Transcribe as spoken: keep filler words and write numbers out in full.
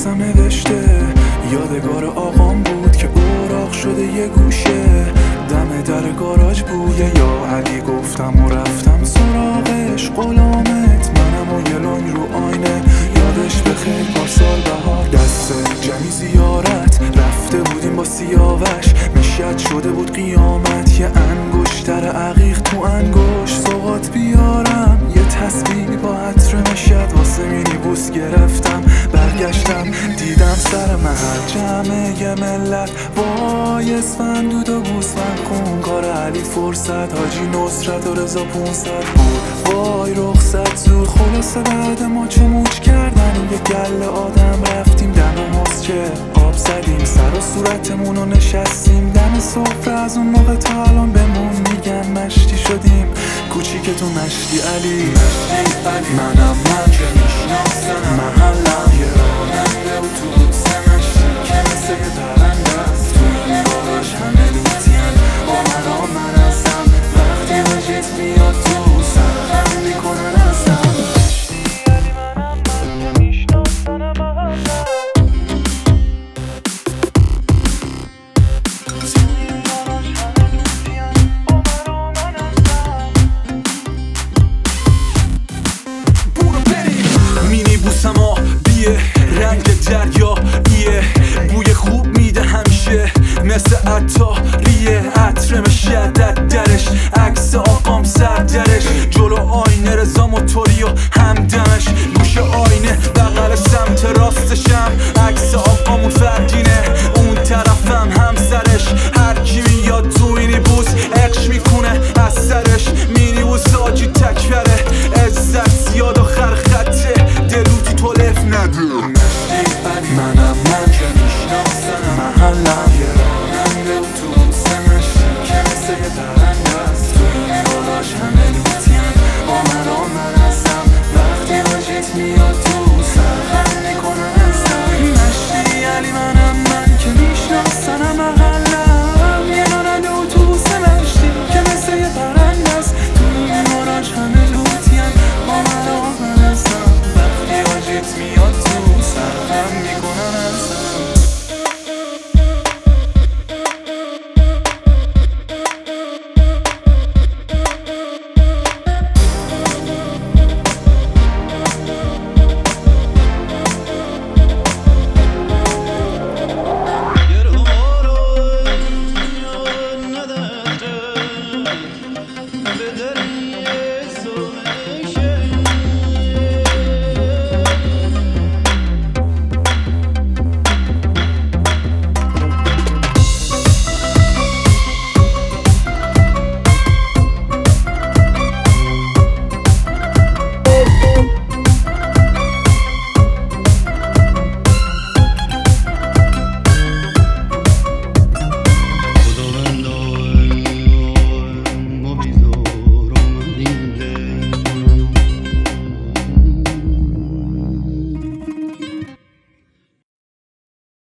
دستم نوشته یادگار آقام بود که اوراق شده یه گوشه دم در گاراژ بوده یا علی گفتم و رفتم سراغش غلامت منم و یه لنگ رو آینه یادش بخیر پارسال بهار دست جمعی زیارت رفته بودیم با سیاوش میشد شده بود قیامت یه انگشتر عقیق تو انگشت سوغات بیارم یه تسبیح با عطر مشد واسه مینی بوس گرفتم برگشتم دیدم سر محل جمعه یه ملت وای اسفندود و گوسفند خون کار علی فرصت حاجی نصرت و رضا پونصد بود وای رخصت زود خلاصه بعد ما چموچ کردن یه گل آدم رفتیم دم مسجد آب زدیم سر و صورتمون و نشستیم دم سفره از اون موقع تا الان بمون میگن مشتی شدیم کوچیکتون مشتی علی مشتی علی منم من که میشناسم محلم یه راننده اتوبوس مشتی که مثل یه پرنده است تو این بالاش همه لوتین با من آ من هستم وقتی وجهت میاد تو سرخم میکنن هستم مشتی علی منم من که میشناسم محلم سما بیه رنگ دریا ایه بوی خوب میده همیشه مثل عطاریه عطر مشدد درش عکس آقام سر درش جلو آینه رضا موتوری و همدمش گوش آینه بغل سمت راستشم عکس آقامون فرگینه اون طرفم همسرش هر کی میاد تو اینی بوس عشق میکنه از سرش مینی بوس آجی تکبره عزت زیاد آخر خطه دلو تو تولف نده منم من که میشناسم محلم یه راننده اتوبوس مشتی که مثل یه پرنده است تو این بالاش همه لوتین با من آ من هستم وقتی وجهت میاد تو سرخم میکنن هستم مشتی علی منم من که میشناسم محلم یه راننده اتوبوس مشتی که مثل یه پرنده است تو این بالاش همه لوتین با من آ من هستم وقتی وجهت میاد